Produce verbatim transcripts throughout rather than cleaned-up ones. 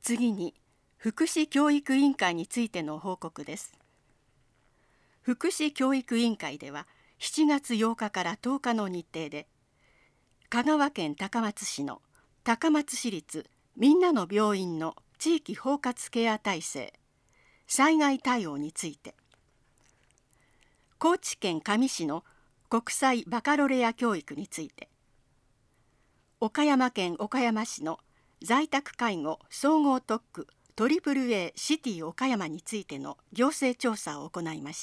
次に、福祉教育委員会についての報告です。福祉教育委員会では、しちがつようかからとおかの日程で、香川県高松市の高松市立みんなの病院の地域包括ケア体制、災害対応について、高知県香美市の国際バカロレア教育について、岡山県岡山市の在宅介護総合特区 トリプルエー シティ岡山についての行政調査を行いました。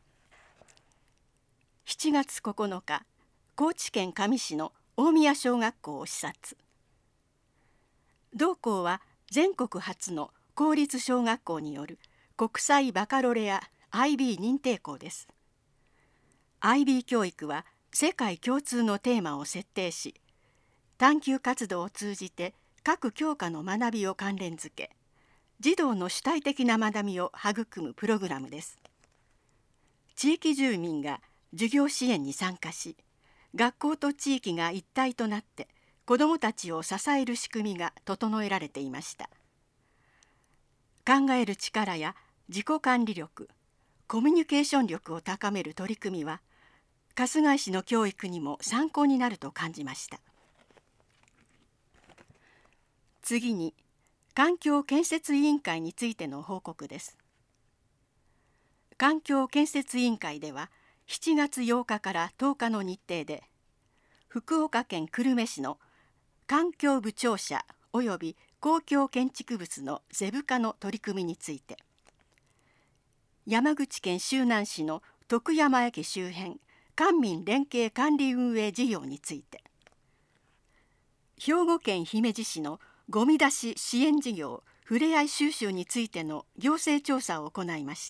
しちがつここのか、高知県香美市の大宮小学校を視察。同校は全国初の公立小学校による国際バカロレア アイビー 認定校です。アイビー 教育は世界共通のテーマを設定し、探究活動を通じて各教科の学びを関連づけ、児童の主体的な学びを育むプログラムです。地域住民が授業支援に参加し、学校と地域が一体となって子どもたちを支える仕組みが整えられていました。考える力や自己管理力、コミュニケーション力を高める取り組みは、春日井市の教育にも参考になると感じました。次に、環境建設委員会についての報告です。環境建設委員会では、しちがつようかからとおかの日程で、福岡県久留米市の環境部庁舎および公共建築物のゼブ化の取り組みについて、山口県周南市の徳山駅周辺官民連携管理運営事業について、兵庫県姫路市のゴミ出し支援事業ふれあい収集についての行政調査を行いました。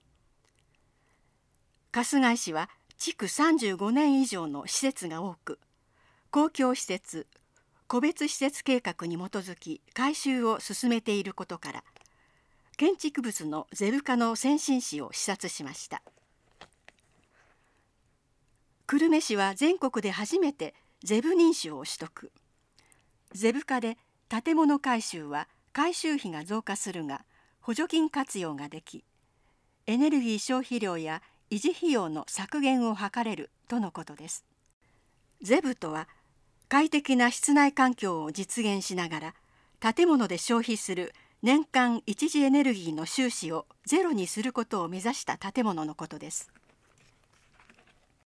春日井市は築さんじゅうごねん以上の施設が多く、公共施設、個別施設計画に基づき改修を進めていることから、建築物のゼブ化の先進史を視察しました。久留米市は全国で初めてゼブ認証を取得。ゼブ化で建物改修は改修費が増加するが補助金活用ができ、エネルギー消費量や維持費用の削減を図れるとのことです。ゼブとは快適な室内環境を実現しながら建物で消費する年間一次エネルギーの収支をゼロにすることを目指した建物のことです。